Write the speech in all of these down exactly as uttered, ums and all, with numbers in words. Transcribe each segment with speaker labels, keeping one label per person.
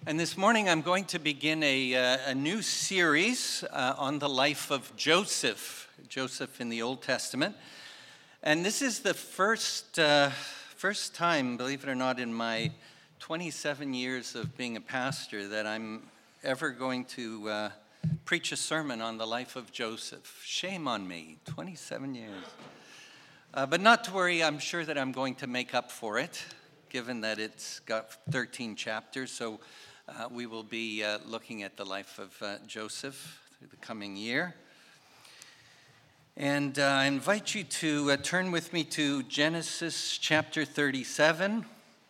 Speaker 1: And this morning I'm going to begin a, uh, a new series uh, on the life of Joseph, Joseph in the Old Testament. And this is the first, uh, first time, believe it or not, in my twenty-seven years of being a pastor that I'm ever going to uh, preach a sermon on the life of Joseph. Shame on me, twenty-seven years. Uh, but not to worry, I'm sure that I'm going to make up for it, given that it's got thirteen chapters. So uh, we will be uh, looking at the life of uh, Joseph through the coming year. And uh, I invite you to uh, turn with me to Genesis chapter thirty-seven,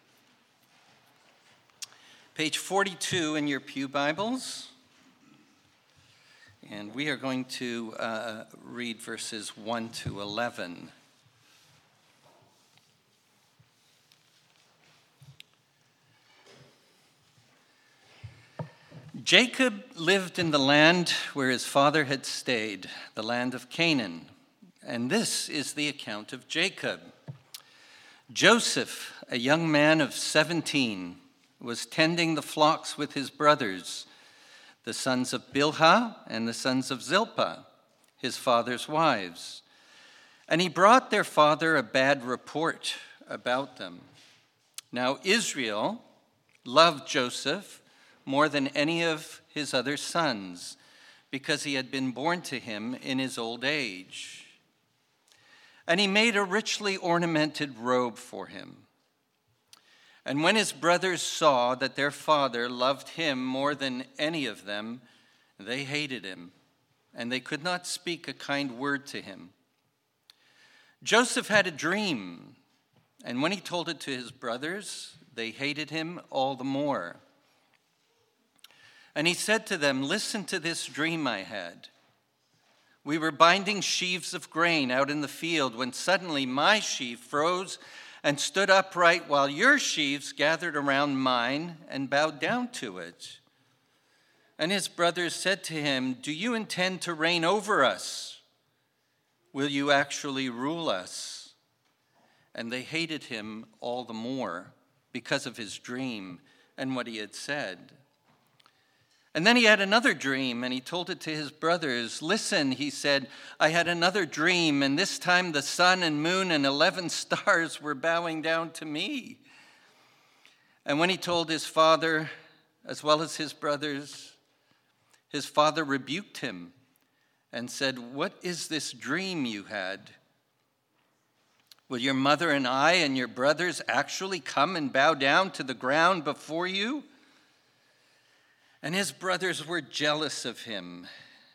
Speaker 1: page forty-two in your pew Bibles. And we are going to uh, read verses one to eleven. Jacob lived in the land where his father had stayed, the land of Canaan. And this is the account of Jacob. Joseph, a young man of seventeen, was tending the flocks with his brothers, the sons of Bilhah and the sons of Zilpah, his father's wives. And he brought their father a bad report about them. Now Israel loved Joseph more than any of his other sons, because he had been born to him in his old age. And he made a richly ornamented robe for him. And when his brothers saw that their father loved him more than any of them, they hated him, and they could not speak a kind word to him. Joseph had a dream, and when he told it to his brothers, they hated him all the more. And he said to them, "Listen to this dream I had. We were binding sheaves of grain out in the field when suddenly my sheaf froze and stood upright while your sheaves gathered around mine and bowed down to it." And his brothers said to him, "Do you intend to reign over us? Will you actually rule us?" And they hated him all the more because of his dream and what he had said. And then he had another dream, and he told it to his brothers. "Listen," he said, "I had another dream, and this time the sun and moon and eleven stars were bowing down to me." And when he told his father, as well as his brothers, his father rebuked him and said, "What is this dream you had? Will your mother and I and your brothers actually come and bow down to the ground before you?" And his brothers were jealous of him,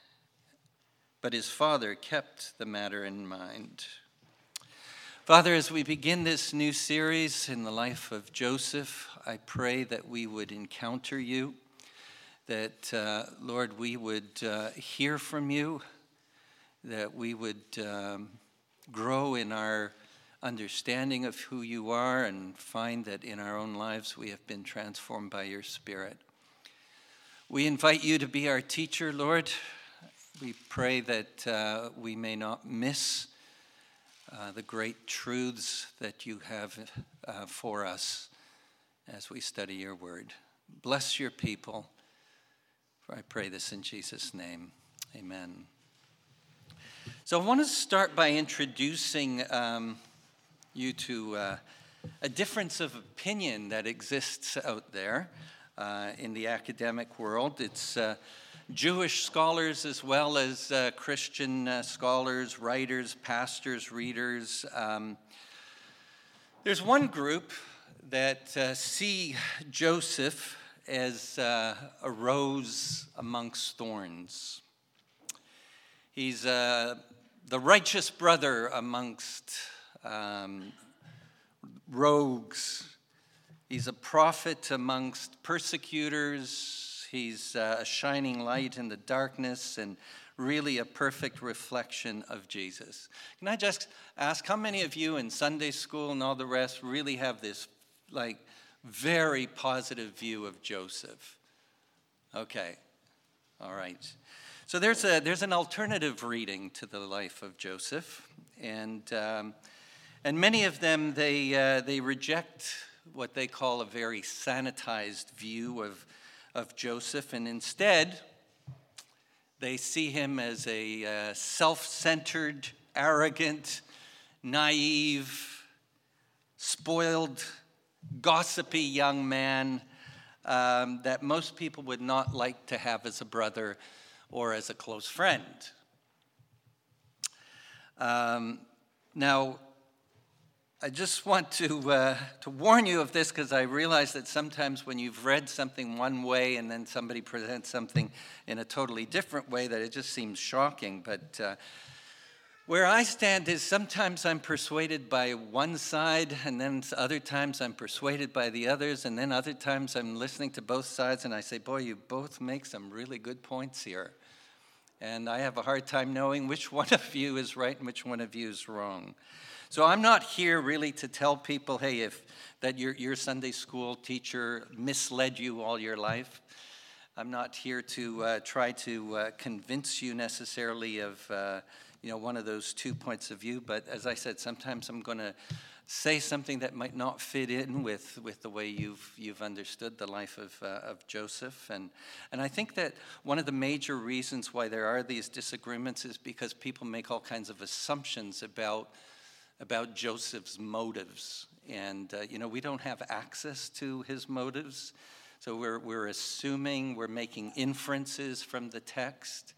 Speaker 1: but his father kept the matter in mind. Father, as we begin this new series in the life of Joseph, I pray that we would encounter you, that, uh, Lord, we would uh, hear from you, that we would um, grow in our understanding of who you are and find that in our own lives we have been transformed by your Spirit. We invite you to be our teacher, Lord. We pray that uh, we may not miss uh, the great truths that you have uh, for us as we study your word. Bless your people, for I pray this in Jesus' name. Amen. So I want to start by introducing um, you to uh, a difference of opinion that exists out there. Uh, in the academic world. It's uh, Jewish scholars as well as uh, Christian uh, scholars, writers, pastors, readers. Um, there's one group that uh, see Joseph as uh, a rose amongst thorns. He's uh, the righteous brother amongst um, rogues. He's a prophet amongst persecutors. He's a shining light in the darkness and really a perfect reflection of Jesus. Can I just ask, how many of you in Sunday school and all the rest really have this like very positive view of Joseph? Okay, all right. So there's a there's an alternative reading to the life of Joseph, and um, and many of them they uh, they reject what they call a very sanitized view of of Joseph, and instead they see him as a uh, self-centered, arrogant, naive, spoiled, gossipy young man um, that most people would not like to have as a brother or as a close friend. Um, now, I just want to uh, to warn you of this, because I realize that sometimes when you've read something one way and then somebody presents something in a totally different way, that it just seems shocking. But uh, where I stand is sometimes I'm persuaded by one side, and then other times I'm persuaded by the others, and then other times I'm listening to both sides and I say, boy, you both make some really good points here. And I have a hard time knowing which one of you is right and which one of you is wrong. So I'm not here really to tell people, hey, if that your, your Sunday school teacher misled you all your life. I'm not here to uh, try to uh, convince you necessarily of uh, you know, one of those two points of view. But as I said, sometimes I'm going to say something that might not fit in with, with the way you've you've understood the life of uh, of Joseph. And and I think that one of the major reasons why there are these disagreements is because people make all kinds of assumptions about about Joseph's motives. And, uh, you know, we don't have access to his motives. So we're we're assuming, we're making inferences from the text.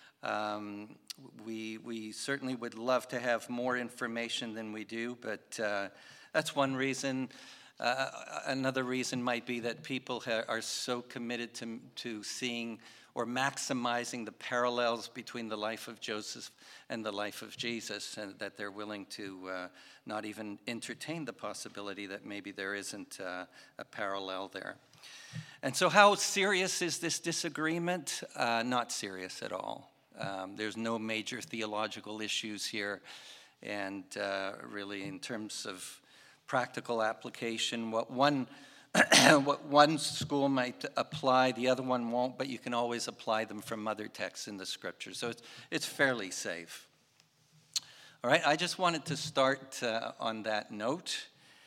Speaker 1: Um, we we certainly would love to have more information than we do, but uh, that's one reason. Uh, another reason might be that people ha- are so committed to to seeing or maximizing the parallels between the life of Joseph and the life of Jesus, and that they're willing to uh, not even entertain the possibility that maybe there isn't uh, a parallel there. And so how serious is this disagreement? Uh, not serious at all. Um, there's no major theological issues here, and uh, really in terms of practical application, what one what one school might apply, the other one won't, but you can always apply them from other texts in the scripture. So it's, it's fairly safe. All right, I just wanted to start uh, on that note.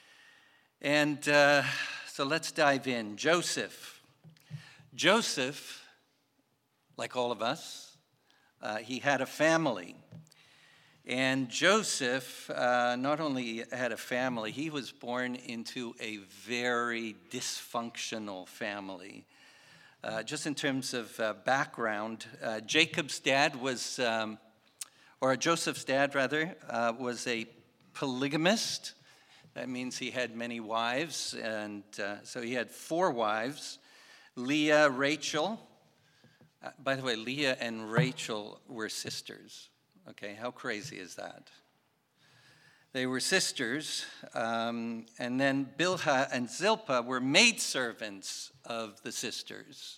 Speaker 1: And uh, so let's dive in. Joseph. Joseph, like all of us, uh, he had a family. And Joseph uh, not only had a family, he was born into a very dysfunctional family. Uh, just in terms of uh, background, uh, Jacob's dad was, um, or Joseph's dad rather, uh, was a polygamist. That means he had many wives, and uh, so he had four wives, Leah, Rachel. Uh, by the way, Leah and Rachel were sisters. Okay, how crazy is that? They were sisters, um, and then Bilhah and Zilpah were maidservants of the sisters.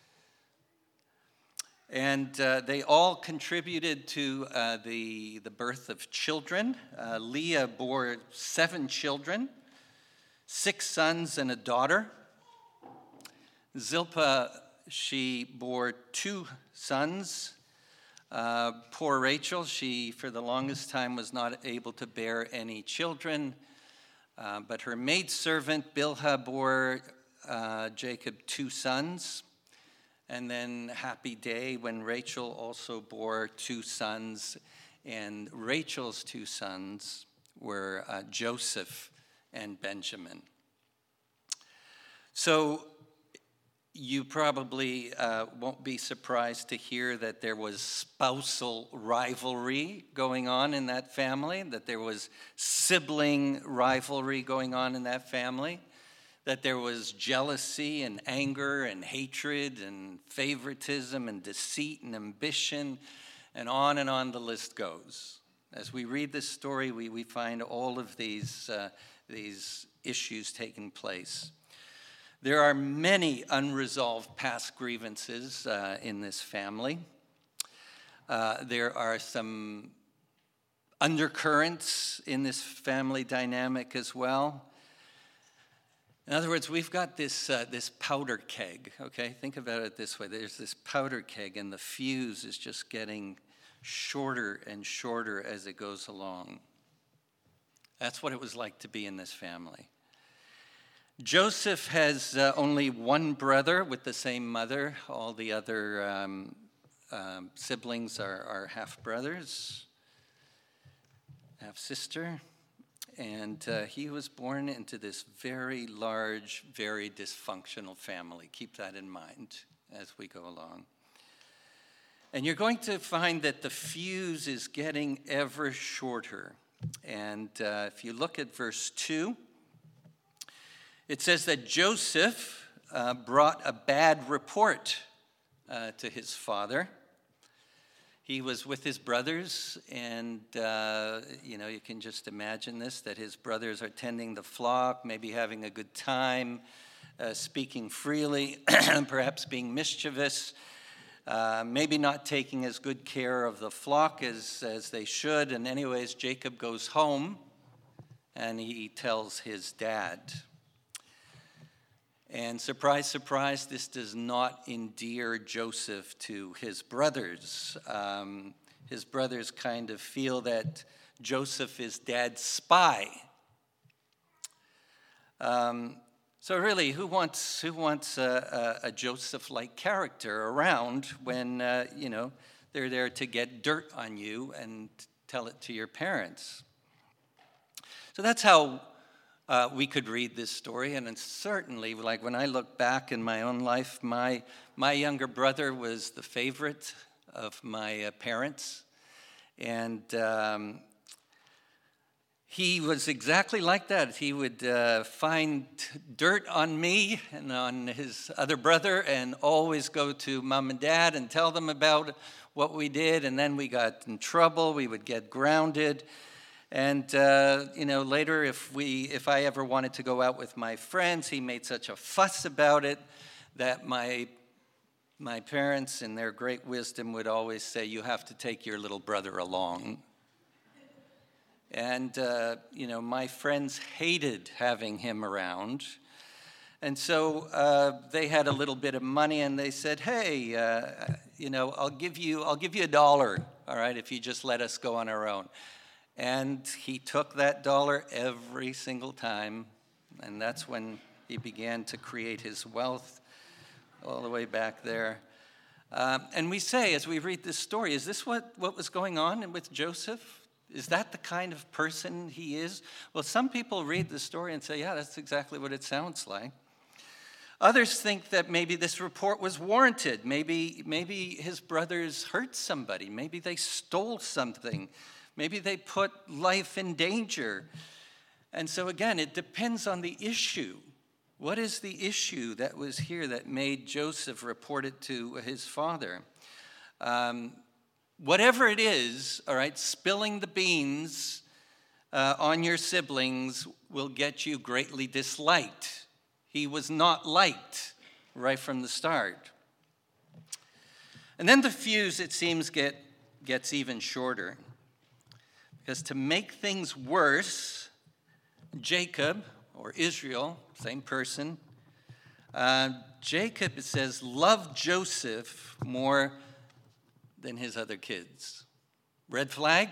Speaker 1: And uh, they all contributed to uh, the, the birth of children. Uh, Leah bore seven children, six sons and a daughter. Zilpah, she bore two sons. Uh, poor Rachel, she for the longest time was not able to bear any children, uh, but her maidservant Bilhah bore uh, Jacob two sons. And then happy day when Rachel also bore two sons, and Rachel's two sons were uh, Joseph and Benjamin. So you probably uh, won't be surprised to hear that there was spousal rivalry going on in that family, that there was sibling rivalry going on in that family, that there was jealousy and anger and hatred and favoritism and deceit and ambition, and on and on the list goes. As we read this story, we, we find all of these, uh, these issues taking place. There are many unresolved past grievances uh, in this family. Uh, there are some undercurrents in this family dynamic as well. In other words, we've got this uh, this powder keg, okay? Think about it this way. There's this powder keg, and the fuse is just getting shorter and shorter as it goes along. That's what it was like to be in this family. Joseph has uh, only one brother with the same mother. All the other um, um, siblings are, are half-brothers, half-sister. And uh, he was born into this very large, very dysfunctional family. Keep that in mind as we go along. And you're going to find that the fuse is getting ever shorter. And uh, if you look at verse two, it says that Joseph uh, brought a bad report uh, to his father. He was with his brothers, and, uh, you know, you can just imagine this, that his brothers are tending the flock, maybe having a good time, uh, speaking freely, perhaps being mischievous, uh, maybe not taking as good care of the flock as, as they should. And anyways, Jacob goes home, and he tells his dad. And surprise, surprise, this does not endear Joseph to his brothers. Um, his brothers kind of feel that Joseph is dad's spy. Um, so really, who wants who wants a, a, a Joseph-like character around when uh, you know they're there to get dirt on you and tell it to your parents? So that's how Uh, we could read this story, and it's certainly, like when I look back in my own life, my my younger brother was the favorite of my uh, parents, and um, he was exactly like that. He would uh, find dirt on me and on his other brother, and always go to mom and dad and tell them about what we did, and then we got in trouble. We would get grounded. And, uh, you know, later if we, if I ever wanted to go out with my friends, he made such a fuss about it that my, my parents, in their great wisdom, would always say, you have to take your little brother along. And, uh, you know, my friends hated having him around. And so uh, they had a little bit of money, and they said, hey, uh, you know, I'll give you, I'll give you a dollar, all right, if you just let us go on our own. And he took that dollar every single time, and that's when he began to create his wealth all the way back there. Um, and we say, as we read this story, is this what, what was going on with Joseph? Is that the kind of person he is? Well, some people read the story and say, yeah, that's exactly what it sounds like. Others think that maybe this report was warranted. Maybe, maybe his brothers hurt somebody. Maybe they stole something. Maybe they put life in danger. And so again, it depends on the issue. What is the issue that was here that made Joseph report it to his father? Um, whatever it is, all right, spilling the beans uh, on your siblings will get you greatly disliked. He was not liked right from the start. And then the fuse, it seems, get, gets even shorter. Because to make things worse, Jacob, or Israel, same person, uh, Jacob, it says, loved Joseph more than his other kids. Red flag?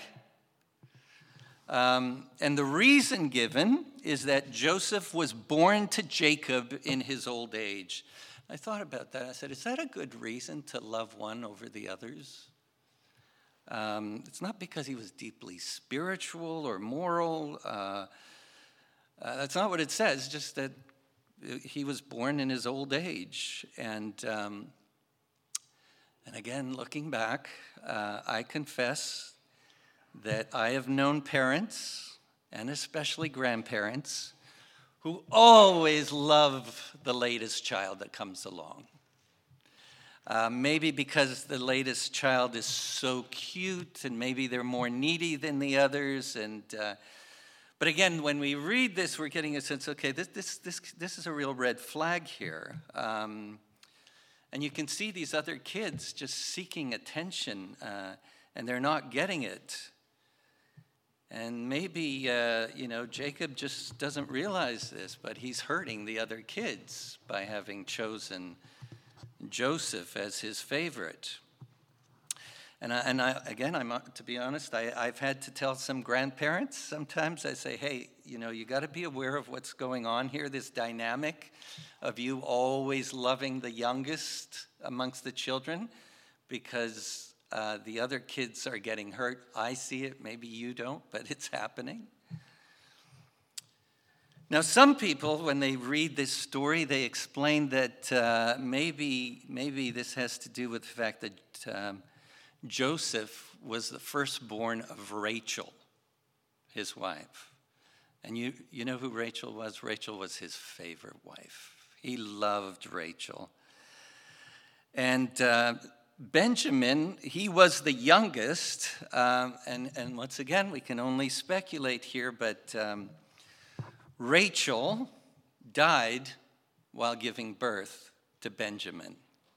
Speaker 1: Um, and the reason given is that Joseph was born to Jacob in his old age. I thought about that. I said, is that a good reason to love one over the others? Um, it's not because he was deeply spiritual or moral. Uh, uh, that's not what it says, just that he was born in his old age. And, um, and again, looking back, uh, I confess that I have known parents, and especially grandparents, who always love the latest child that comes along. Uh, maybe because the latest child is so cute, and maybe they're more needy than the others. And uh, but again, when we read this, we're getting a sense, okay, this this this this is a real red flag here. Um, and you can see these other kids just seeking attention, uh, and they're not getting it. And maybe uh, you know Jacob just doesn't realize this, but he's hurting the other kids by having chosen Joseph as his favorite. And, I, and I, again, I'm, to be honest, I, I've had to tell some grandparents sometimes, I say, hey, you know, you got to be aware of what's going on here, this dynamic of you always loving the youngest amongst the children, because uh, the other kids are getting hurt. I see it, maybe you don't, but it's happening. Now, some people, when they read this story, they explain that uh, maybe, maybe this has to do with the fact that um, Joseph was the firstborn of Rachel, his wife. And you, you know who Rachel was? Rachel was his favorite wife. He loved Rachel. And uh, Benjamin, he was the youngest. Um, and, and once again, we can only speculate here, but um, Rachel died while giving birth to Benjamin.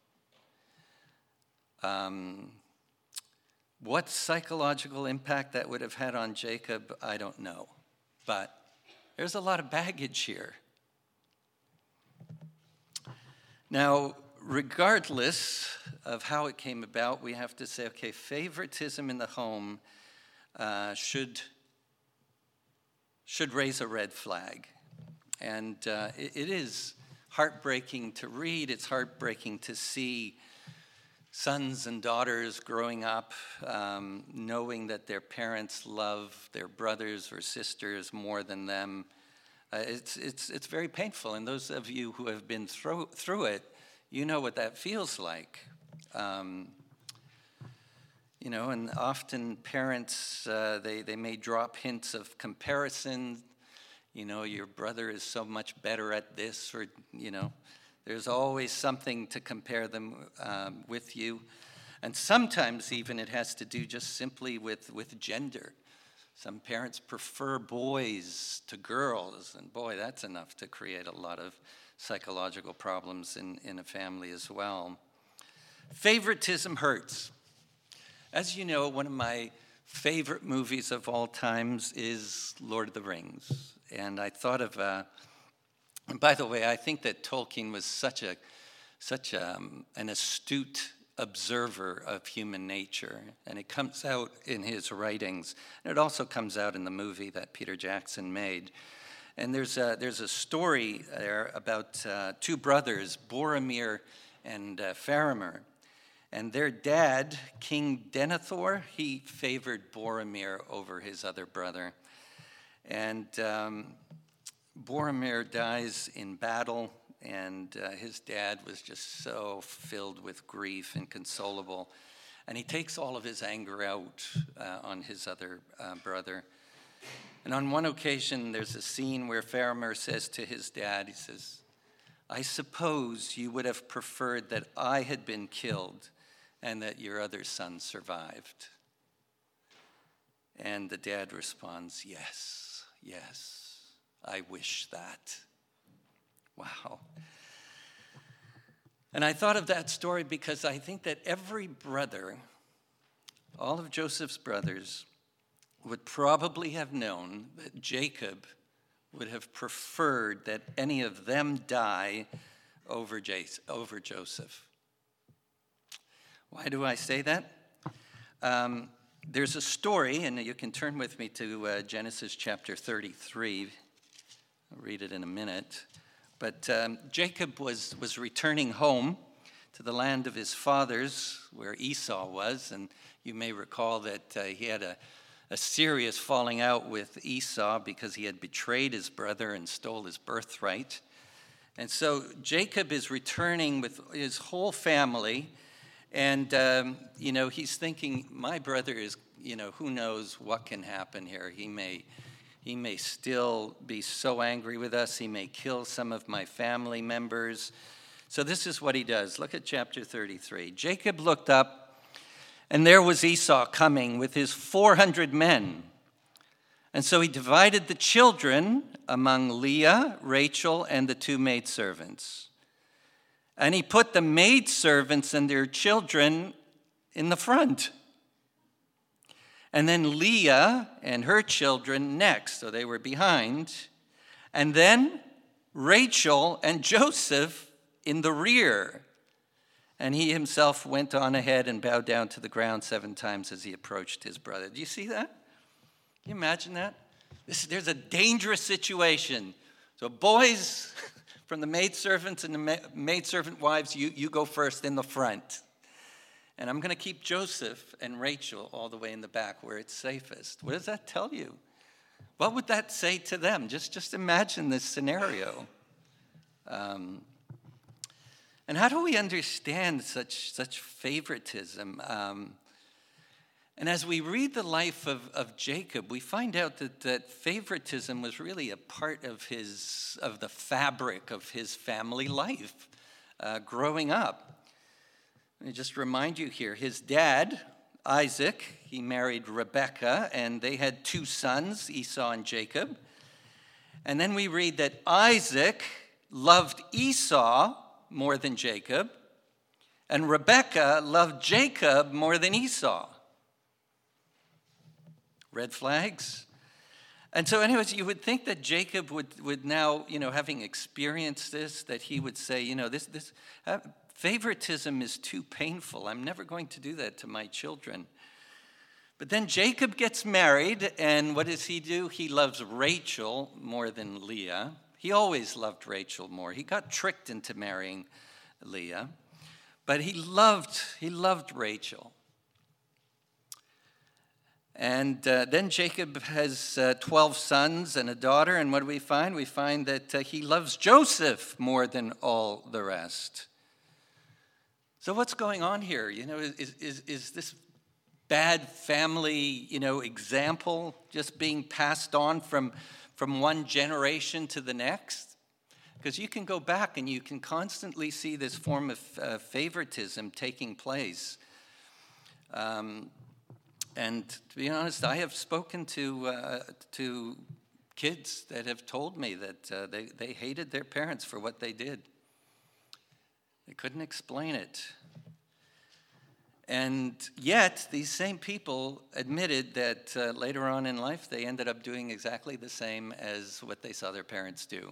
Speaker 1: Um, what psychological impact that would have had on Jacob, I don't know. But there's a lot of baggage here. Now, regardless of how it came about, we have to say, okay, favoritism in the home uh, should, should raise a red flag. And uh, it, it is heartbreaking to read. It's heartbreaking to see sons and daughters growing up um, knowing that their parents love their brothers or sisters more than them. Uh, it's, it's, it's very painful. And those of you who have been through, through it, you know what that feels like. Um, you know, and often parents, uh, they, they may drop hints of comparison. You know, your brother is so much better at this, or, you know, there's always something to compare them um, with you. And sometimes even it has to do just simply with, with gender. Some parents prefer boys to girls, and boy, that's enough to create a lot of psychological problems in, in a family as well. Favoritism hurts. As you know, one of my favorite movies of all times is Lord of the Rings. And I thought of... Uh, And by the way, I think that Tolkien was such a, such a, um, an astute observer of human nature, and it comes out in his writings, and it also comes out in the movie that Peter Jackson made. And there's a, there's a story there about uh, two brothers, Boromir and uh, Faramir, and their dad, King Denethor, he favored Boromir over his other brother, and um, Boromir dies in battle, and uh, his dad was just so filled with grief, inconsolable. And he takes all of his anger out uh, on his other uh, brother. And on one occasion, there's a scene where Faramir says to his dad, he says, "I suppose you would have preferred that I had been killed and that your other son survived." And the dad responds, "Yes, yes. I wish that." Wow. And I thought of that story because I think that every brother, all of Joseph's brothers, would probably have known that Jacob would have preferred that any of them die over, Jas- over Joseph. Why do I say that? Um, there's a story, and you can turn with me to uh, Genesis chapter thirty-three. I'll read it in a minute. But um, Jacob was, was returning home to the land of his fathers, where Esau was. And you may recall that uh, he had a, a serious falling out with Esau because he had betrayed his brother and stole his birthright. And so Jacob is returning with his whole family. And, um, you know, he's thinking, my brother is, you know, who knows what can happen here. He may... He may still be so angry with us. He may kill some of my family members. So this is what he does. Look at chapter thirty-three. Jacob looked up, and there was Esau coming with his four hundred men. And so he divided the children among Leah, Rachel, and the two maidservants. And he put the maidservants and their children in the front. And then Leah and her children next, so they were behind. And then Rachel and Joseph in the rear. And he himself went on ahead and bowed down to the ground seven times as he approached his brother. Do you see that? Can you imagine that? This, there's a dangerous situation. So boys from the maidservants and the maidservant wives, you, you go first in the front. And I'm going to keep Joseph and Rachel all the way in the back where it's safest. What does that tell you? What would that say to them? Just, just imagine this scenario. Um, and how do we understand such, such favoritism? Um, and as we read the life of, of Jacob, we find out that, that favoritism was really a part of his, of the fabric of his family life uh, growing up. Let me just remind you here, his dad, Isaac, he married Rebekah, and they had two sons, Esau and Jacob. And then we read that Isaac loved Esau more than Jacob, and Rebekah loved Jacob more than Esau. Red flags. And so anyways, you would think that Jacob would, would now, you know, having experienced this, that he would say, you know, this, this uh, favoritism is too painful. I'm never going to do that to my children. But then Jacob gets married, and what does he do? He loves Rachel more than Leah. He always loved Rachel more. He got tricked into marrying Leah, but he loved, he loved Rachel. And uh, then Jacob has uh, twelve sons and a daughter, and what do we find? We find that uh, he loves Joseph more than all the rest. So what's going on here? You know, is, is, is this bad family, you know, example just being passed on from, from one generation to the next? Because you can go back and you can constantly see this form of uh, favoritism taking place. Um, and to be honest, I have spoken to uh, to kids that have told me that uh, they, they hated their parents for what they did. They couldn't explain it. And yet, these same people admitted that uh, later on in life, they ended up doing exactly the same as what they saw their parents do.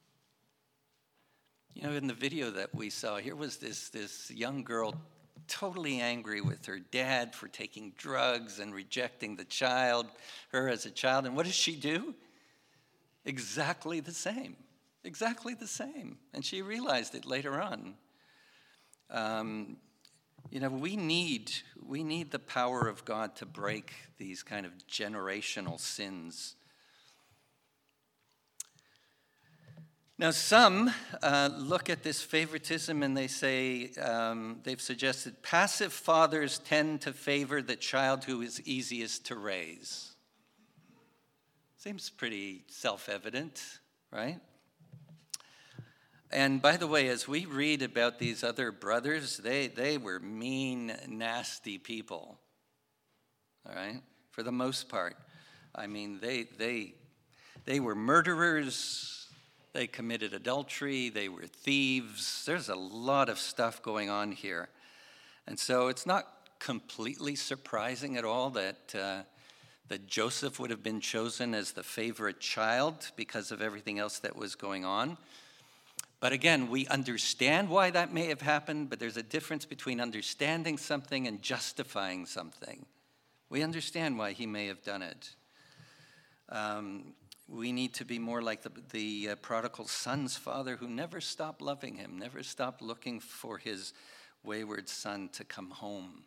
Speaker 1: You know, in the video that we saw, here was this, this young girl totally angry with her dad for taking drugs and rejecting the child, her as a child. And what does she do? Exactly the same. Exactly the same. And she realized it later on. Um, you know, we need, we need the power of God to break these kind of generational sins. Now, some uh, look at this favoritism and they say, um, they've suggested passive fathers tend to favor the child who is easiest to raise. Seems pretty self-evident, right? And by the way, as we read about these other brothers, they, they were mean, nasty people, all right, for the most part. I mean, they, they, they were murderers. They committed adultery, they were thieves. There's a lot of stuff going on here. And so it's not completely surprising at all that, uh, that Joseph would have been chosen as the favorite child because of everything else that was going on. But again, we understand why that may have happened, but there's a difference between understanding something and justifying something. We understand why he may have done it. Um, We need to be more like the, the uh, prodigal son's father who never stopped loving him, never stopped looking for his wayward son to come home.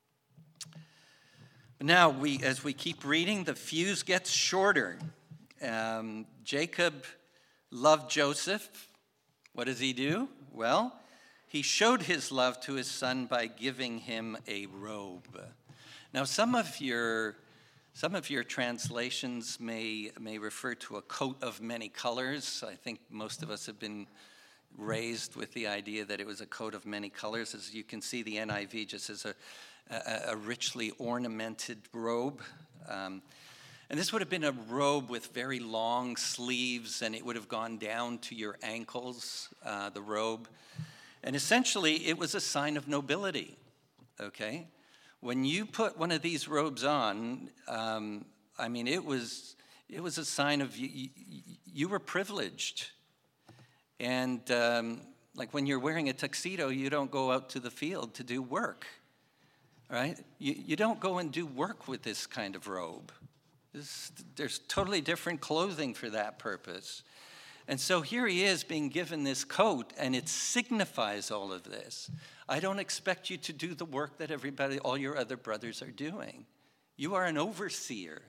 Speaker 1: Now, we, as we keep reading, the fuse gets shorter. Um, Jacob loved Joseph. What does he do? Well, he showed his love to his son by giving him a robe. Now, some of your Some of your translations may, may refer to a coat of many colors. I think most of us have been raised with the idea that it was a coat of many colors. As you can see, the N I V just says a, a, a richly ornamented robe. Um, and this would have been a robe with very long sleeves, and it would have gone down to your ankles, uh, the robe. And essentially, it was a sign of nobility, okay? When you put one of these robes on, um, I mean, it was it was a sign of you, you, you were privileged. And um, Like when you're wearing a tuxedo, you don't go out to the field to do work, right? You, you don't go and do work with this kind of robe. This, there's totally different clothing for that purpose. And so here he is being given this coat, and it signifies all of this. I don't expect you to do the work that everybody, all your other brothers are doing. You are an overseer.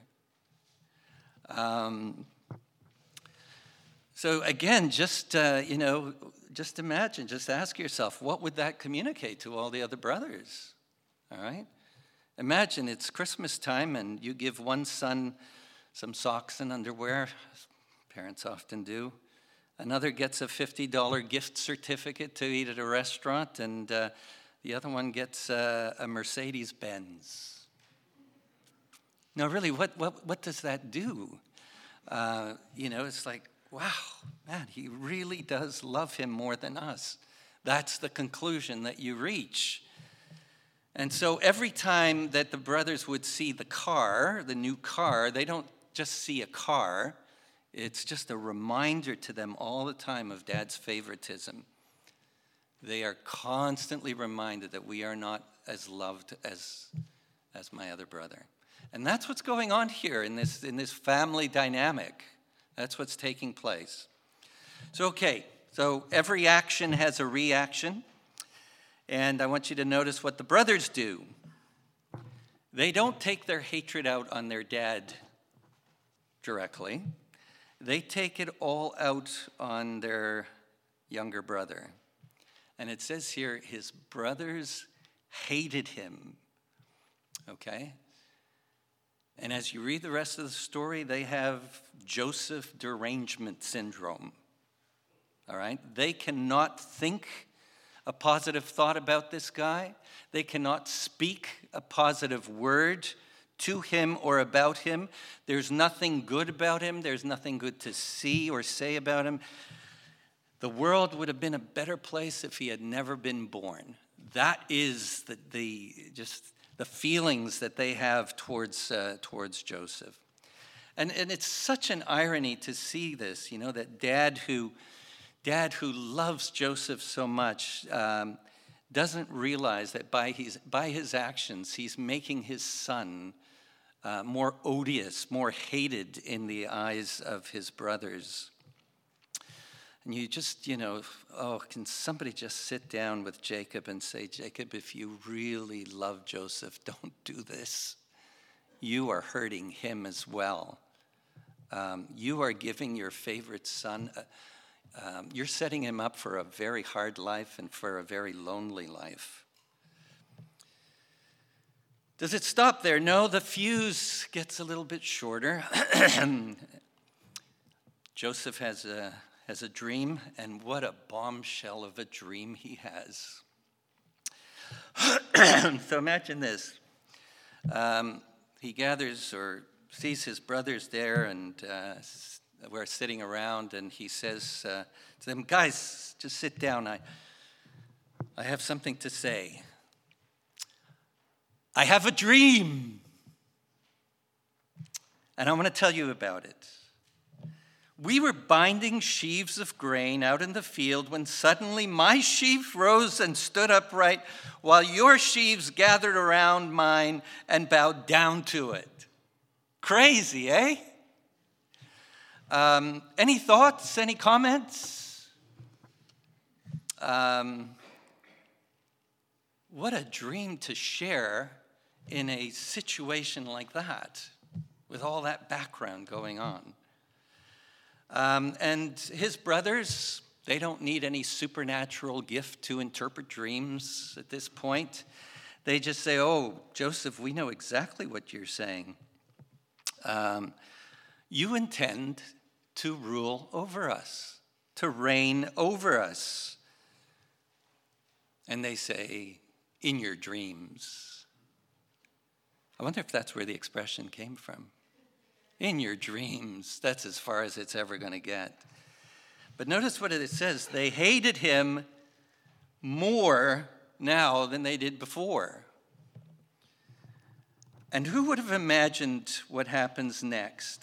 Speaker 1: Um, so again, just, uh, you know, just imagine, just ask yourself, what would that communicate to all the other brothers? All right? Imagine it's Christmas time and you give one son some socks and underwear, as parents often do. Another gets a fifty dollars gift certificate to eat at a restaurant, and uh, the other one gets uh, a Mercedes-Benz. Now, really, what, what, what does that do? Uh, you know, it's like, wow, man, he really does love him more than us. That's the conclusion that you reach. And so every time that the brothers would see the car, the new car, they don't just see a car. It's just a reminder to them all the time of Dad's favoritism. They are constantly reminded that we are not as loved as, as my other brother. And that's what's going on here in this, in this family dynamic. That's what's taking place. So, okay, so every action has a reaction. And I want you to notice what the brothers do. They don't take their hatred out on their dad directly. They take it all out on their younger brother. And it says here, his brothers hated him. Okay? And as you read the rest of the story, they have Joseph derangement syndrome. All right? They cannot think a positive thought about this guy. They cannot speak a positive word to him or about him. There's nothing good about him. There's nothing good to see or say about him. The world would have been a better place if he had never been born. That is the, the just the feelings that they have towards uh, towards Joseph. And and it's such an irony to see this, you know, that dad who dad who loves Joseph so much um, doesn't realize that by his by his actions he's making his son Uh, more odious, more hated in the eyes of his brothers. And you just, you know, oh, can somebody just sit down with Jacob and say, Jacob, if you really love Joseph, don't do this. You are hurting him as well. Um, you are giving your favorite son, uh, um, you're setting him up for a very hard life and for a very lonely life. Does it stop there? No, the fuse gets a little bit shorter. Joseph has a, has a dream, and what a bombshell of a dream he has. So imagine this. Um, he gathers or sees his brothers there, and uh, we're sitting around, and he says uh, to them, guys, just sit down. I, I have something to say. I have a dream, and I want to tell you about it. We were binding sheaves of grain out in the field when suddenly my sheaf rose and stood upright while your sheaves gathered around mine and bowed down to it. Crazy, eh? Um, any thoughts, any comments? Um, what a dream to share in a situation like that, with all that background going on. Um, and his brothers, they don't need any supernatural gift to interpret dreams at this point. They just say, oh, Joseph, we know exactly what you're saying. Um, you intend to rule over us, to reign over us. And they say, in your dreams. I wonder if that's where the expression came from. In your dreams. That's as far as it's ever going to get. But notice what it says. They hated him more now than they did before. And who would have imagined what happens next?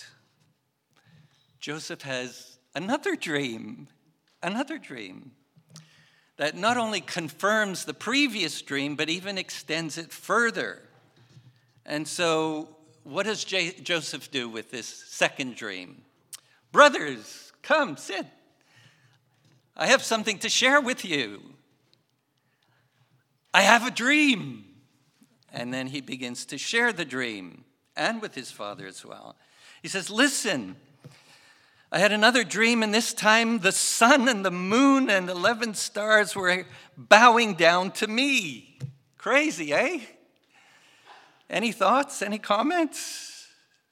Speaker 1: Joseph has another dream. Another dream. that not only confirms the previous dream, but even extends it further. And so what does J- Joseph do with this second dream? Brothers, come, sit. I have something to share with you. I have a dream. And then he begins to share the dream, and with his father as well. He says, listen, I had another dream, and this time the sun and the moon and eleven stars were bowing down to me. Crazy, eh? Any thoughts? Any comments?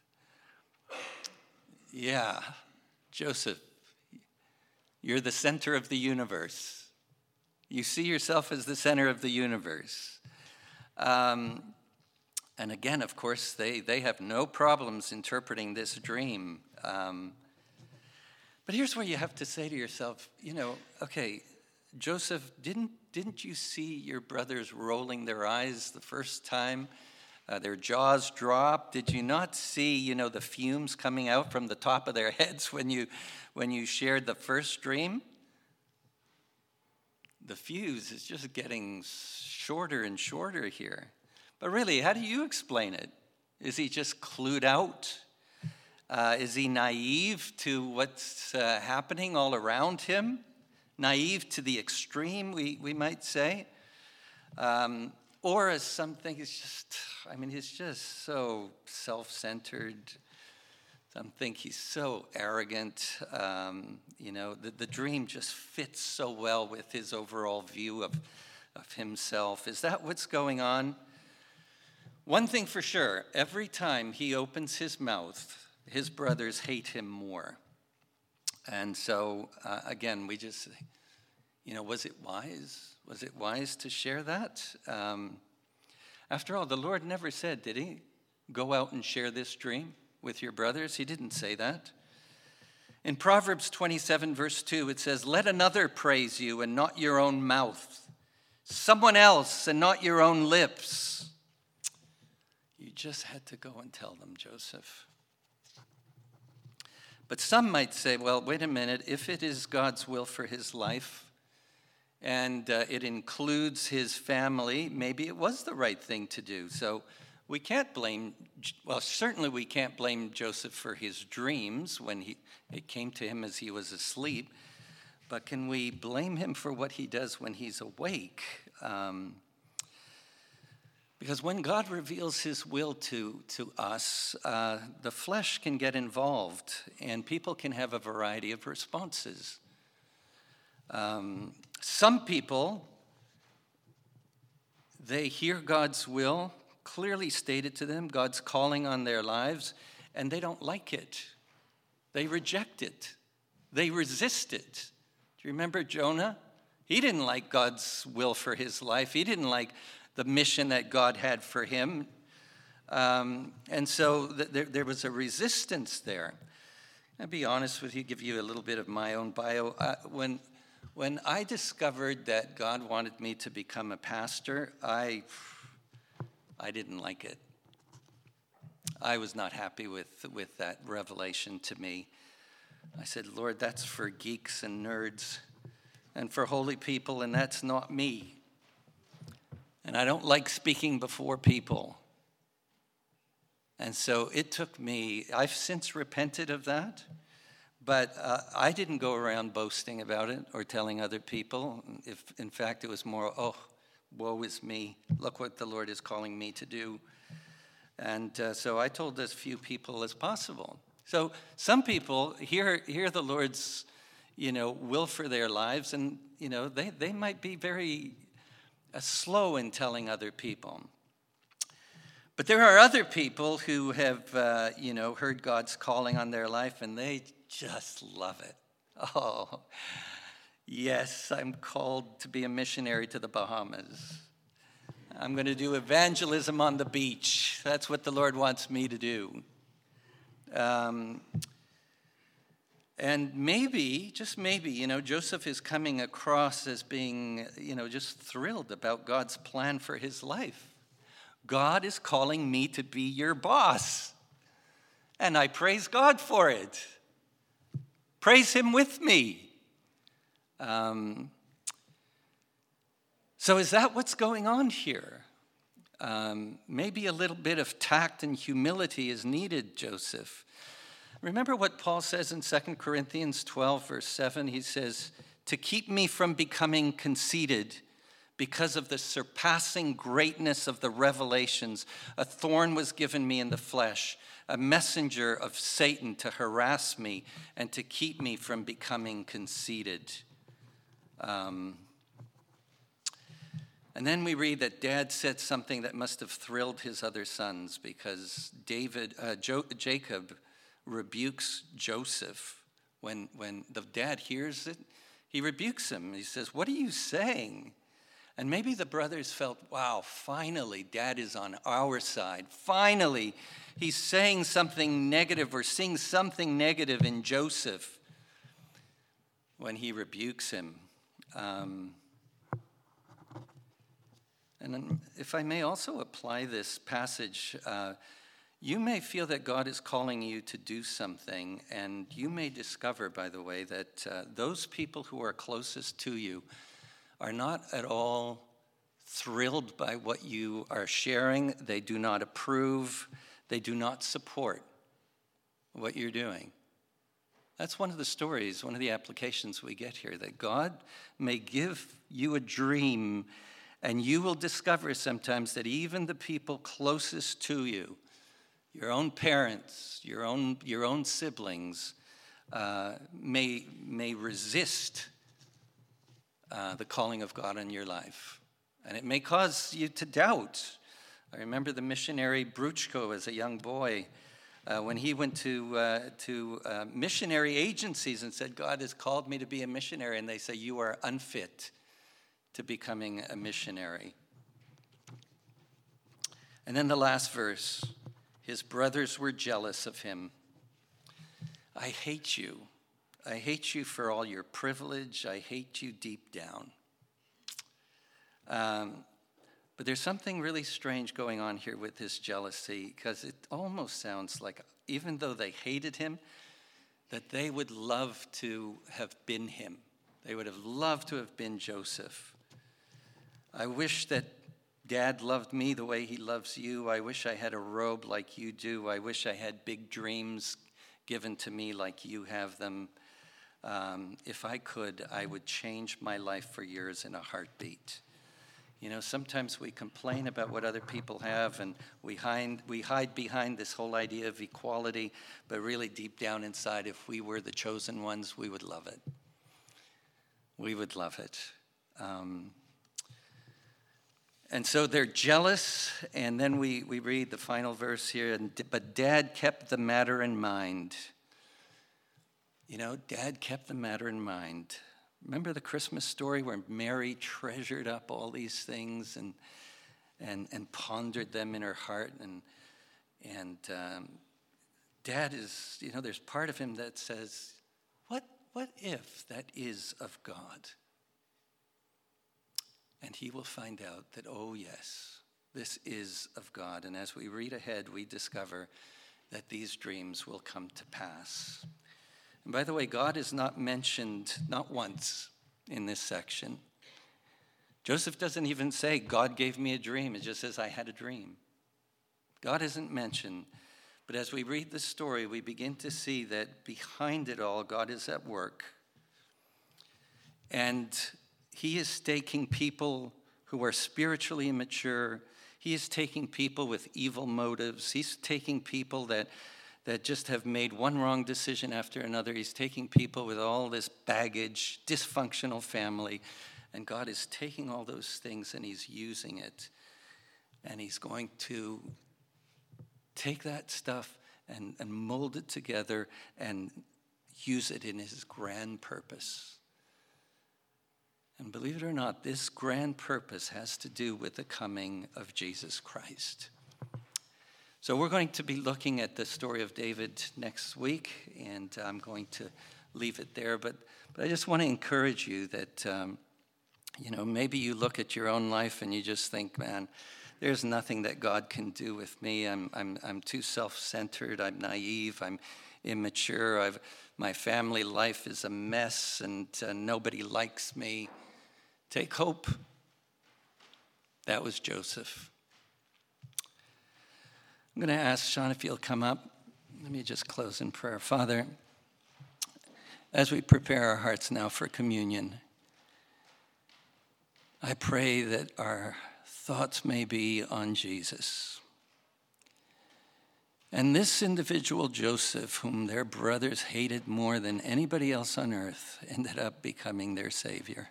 Speaker 1: Yeah, Joseph, you're the center of the universe. You see yourself as the center of the universe. Um, and again, of course, they, they have no problems interpreting this dream. Um, but here's where you have to say to yourself, you know, okay, Joseph, didn't, didn't you see your brothers rolling their eyes the first time? Uh, their jaws dropped. Did you not see, you know, the fumes coming out from the top of their heads when you, when you shared the first dream? The fuse is just getting shorter and shorter here. But really, how do you explain it? Is he just clued out? Uh, is he naive to what's uh, happening all around him? Naive to the extreme, we, we might say? Um, or is something, is just, I mean, he's just so self-centered. Some think he's so arrogant. Um, you know, the, the dream just fits so well with his overall view of, of himself. Is that what's going on? One thing for sure, every time he opens his mouth, his brothers hate him more. And so, uh, again, we just, you know, was it wise? Was it wise to share that? Um, after all, the Lord never said, did he? Go out and share this dream with your brothers. He didn't say that. In Proverbs twenty-seven, verse two, it says, let another praise you and not your own mouth. Someone else and not your own lips. You just had to go and tell them, Joseph. But some might say, well, wait a minute. If it is God's will for his life and uh, it includes his family, maybe it was the right thing to do. So we can't blame, well, certainly we can't blame Joseph for his dreams when he, it came to him as he was asleep. But can we blame him for what he does when he's awake? Um, because when God reveals his will to, to us, uh, the flesh can get involved, and people can have a variety of responses. Um, some people, they hear God's will clearly stated to them, God's calling on their lives, and they don't like it. They reject it. They resist it. Do you remember Jonah? He didn't like God's will for his life. He didn't like the mission that God had for him. Um, and so th- there, there was a resistance there. I'll be honest with you, give you a little bit of my own bio. Uh, when, when I discovered that God wanted me to become a pastor, I, I didn't like it. I was not happy with, with that revelation to me. I said, Lord, that's for geeks and nerds and for holy people, and that's not me. And I don't like speaking before people. And so it took me, I've since repented of that, but uh, I didn't go around boasting about it or telling other people. If, in fact, it was more, oh, woe is me. Look what the Lord is calling me to do. And uh, so I told as few people as possible. So some people hear, hear the Lord's, you know, will for their lives, and, you know, they, they might be very uh, slow in telling other people. But there are other people who have, uh, you know, heard God's calling on their life, and they just love it. Oh, yes, I'm called to be a missionary to the Bahamas. I'm going to do evangelism on the beach. That's what the Lord wants me to do. Um, and maybe, just maybe, you know, Joseph is coming across as being, you know, just thrilled about God's plan for his life. God is calling me to be your boss, and I praise God for it. Praise him with me. Um, So is that what's going on here? Um, maybe a little bit of tact and humility is needed, Joseph. Remember what Paul says in Second Corinthians twelve, verse seven? He says, to keep me from becoming conceited because of the surpassing greatness of the revelations, a thorn was given me in the flesh, a messenger of Satan to harass me and to keep me from becoming conceited. Um, and then we read that Dad said something that must have thrilled his other sons, because David, uh, jo- Jacob rebukes Joseph. When, when the dad hears it, he rebukes him. He says, what are you saying? And maybe the brothers felt, wow, finally, Dad is on our side. Finally, he's saying something negative or seeing something negative in Joseph when he rebukes him. Um, and if I may also apply this passage, uh, you may feel that God is calling you to do something, and you may discover, by the way, that uh, those people who are closest to you are not at all thrilled by what you are sharing. They do not approve. They do not support what you're doing. That's one of the stories, one of the applications we get here, that God may give you a dream, and you will discover sometimes that even the people closest to you, your own parents, your own, your own siblings, uh, may, may resist Uh, the calling of God in your life. And it may cause you to doubt. I remember the missionary Bruchko as a young boy, uh, when he went to, uh, to uh, missionary agencies and said, God has called me to be a missionary. And they say, you are unfit to becoming a missionary. And then the last verse, his brothers were jealous of him. I hate you. I hate you for all your privilege. I hate you deep down. Um, but there's something really strange going on here with this jealousy, because it almost sounds like, even though they hated him, that they would love to have been him. They would have loved to have been Joseph. I wish that Dad loved me the way he loves you. I wish I had a robe like you do. I wish I had big dreams given to me like you have them. Um, if I could, I would change my life for yours in a heartbeat. You know, sometimes we complain about what other people have, and we hide, we hide behind this whole idea of equality, but really deep down inside, if we were the chosen ones, we would love it. We would love it. Um, and so they're jealous, and then we, we read the final verse here, and, but Dad kept the matter in mind. You know, Dad kept the matter in mind. Remember the Christmas story where Mary treasured up all these things and and and pondered them in her heart, and and um, Dad is, you know, there's part of him that says, what what if that is of God? And he will find out that, oh yes, this is of God. And as we read ahead, we discover that these dreams will come to pass. And by the way, God is not mentioned, not once, in this section. Joseph doesn't even say, God gave me a dream. It just says, I had a dream. God isn't mentioned. But as we read the story, we begin to see that behind it all, God is at work. And he is taking people who are spiritually immature. He is taking people with evil motives. He's taking people that that just have made one wrong decision after another. He's taking people with all this baggage, dysfunctional family, and God is taking all those things and he's using it. And he's going to take that stuff and, and mold it together and use it in his grand purpose. And believe it or not, this grand purpose has to do with the coming of Jesus Christ. So we're going to be looking at the story of David next week, and I'm going to leave it there. But but I just want to encourage you that, um, you know, maybe you look at your own life and you just think, man, there's nothing that God can do with me. I'm I'm I'm too self-centered. I'm naive. I'm immature. I've my family life is a mess, and uh, nobody likes me. Take hope. That was Joseph. I'm going to ask Sean if you'll come up. Let me just close in prayer. Father, as we prepare our hearts now for communion, I pray that our thoughts may be on Jesus. And this individual, Joseph, whom their brothers hated more than anybody else on earth, ended up becoming their Savior.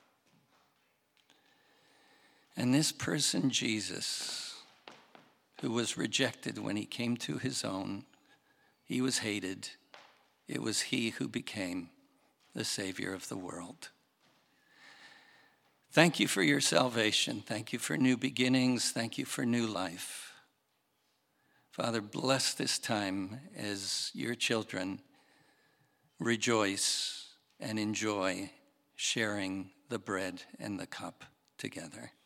Speaker 1: And this person, Jesus, who was rejected when he came to his own, he was hated. It was he who became the Savior of the world. Thank you for your salvation. Thank you for new beginnings. Thank you for new life. Father, bless this time as your children rejoice and enjoy sharing the bread and the cup together.